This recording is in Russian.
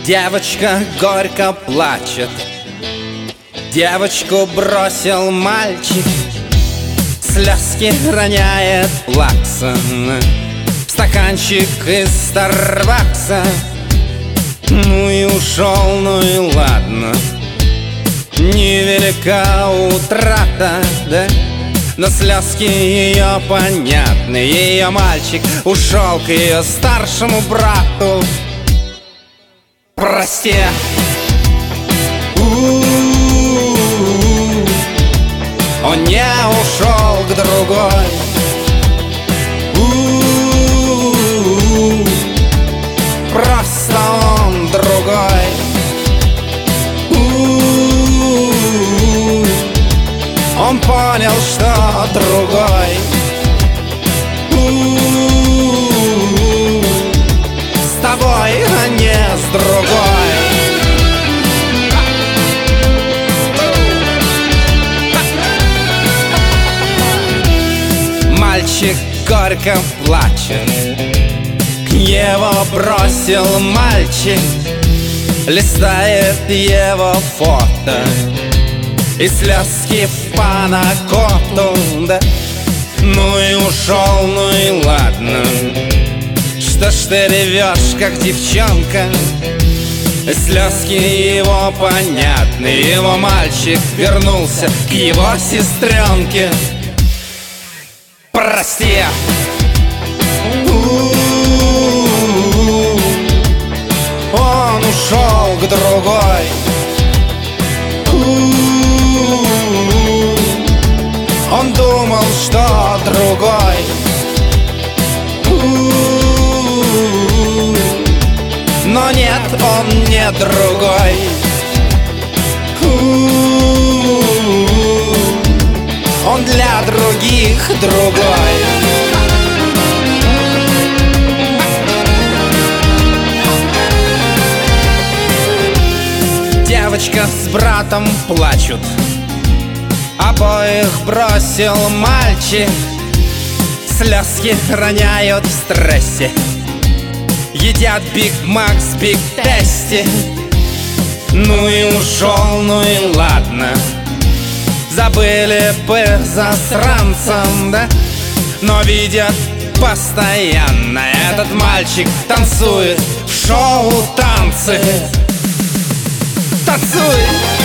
Девочка горько плачет, девочку бросил мальчик, слезки роняет плакса, стаканчик из Старбакса. Ну и ушел, ну и ладно, невелика утрата, да? Но слезки ее понятны, ее мальчик ушел к ее старшему брату. Прости. Он не ушел к другой. Просто он другой. Он понял, что другой. С тобой, а не с другой. Мальчик горько плачет, его бросил мальчик, листает его фото, и слезки в панакоту, да? Ну и ушел, ну и ладно. Что ж ты ревешь, как девчонка? Слезки его понятны, его мальчик вернулся к его сестренке. Прости. Он ушел к другой. Он думал, что другой. Но нет, он не другой. Он для других другой. Девочка с братом плачут, обоих бросил мальчик, слезки роняют в стрессе, едят Биг Мак с Биг Тести. Ну и ушел, ну и ладно, забыли бы засранцем, да? Но видят постоянно, этот мальчик танцует в шоу танцы. Танцует.